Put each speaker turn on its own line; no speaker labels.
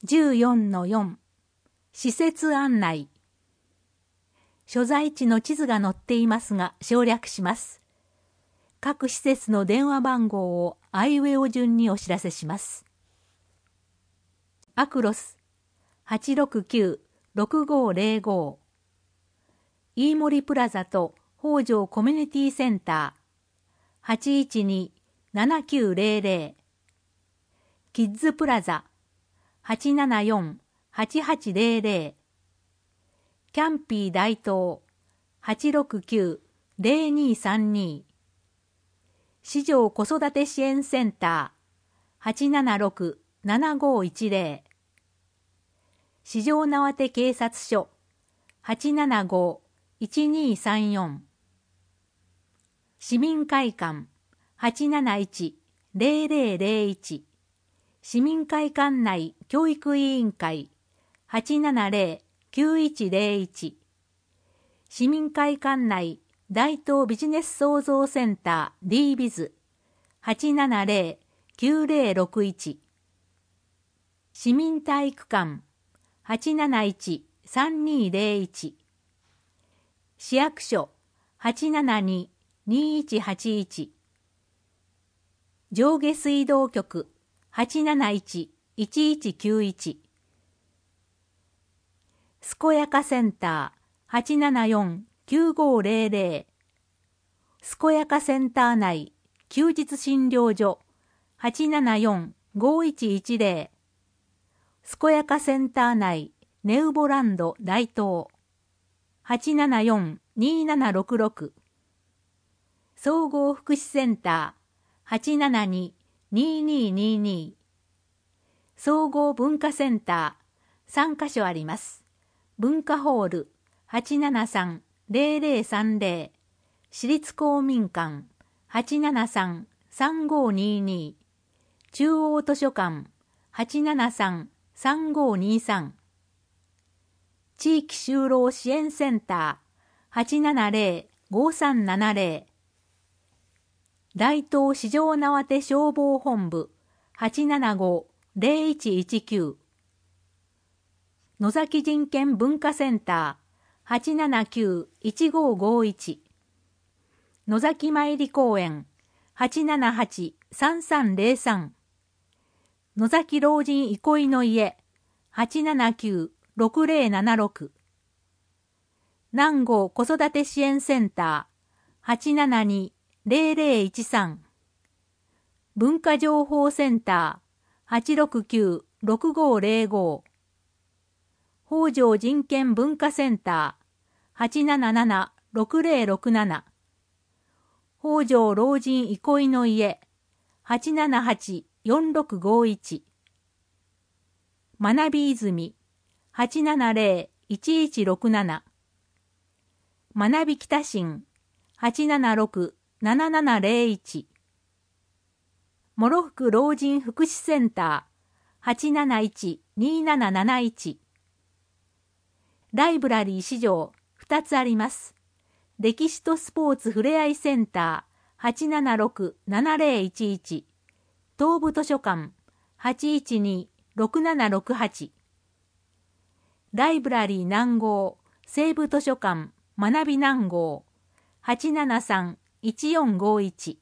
14-4 施設案内。所在地の地図が載っていますが省略します。各施設の電話番号をあいうえお順にお知らせします。アクロス 869-6505 飯森プラザと北条コミュニティセンター 812-7900 キッズプラザ 874-8800 キャンピー大東 869-0232 市場子育て支援センター 876-7510 市場縄手警察署 875-1234 市民会館 871-0001 市民会館内教育委員会 870-9101 市民会館内大東ビジネス創造センター D ビズ 870-9061 市民体育館 871-3201 市役所 872-2181 上下水道局 871-1191 健やかセンター 874-9500 健やかセンター内休日診療所 874-5110 健やかセンター内ネウボランド大東 874-2766 総合福祉センター 872-2222 総合文化センター3カ所あります。文化ホール 873-0030 市立公民館 873-3522 中央図書館 873-3523 地域就労支援センター 870-5370 大東市場縄手消防本部 875-0119 野崎人権文化センター 879-1551 野崎参り公園 878-3303 野崎老人憩いの家 879-6076 南郷子育て支援センター 872-0013 文化情報センター 869-6505 北条人権文化センター 877-6067 北条老人憩いの家 878-4651 学び泉 870-1167 学び北新 876-7701 諸福老人福祉センター 871-2771 ライブラリー市場2つあります。歴史とスポーツふれあいセンター 876-7011 東部図書館 812-6768 ライブラリー南郷西部図書館学び南郷 873-1451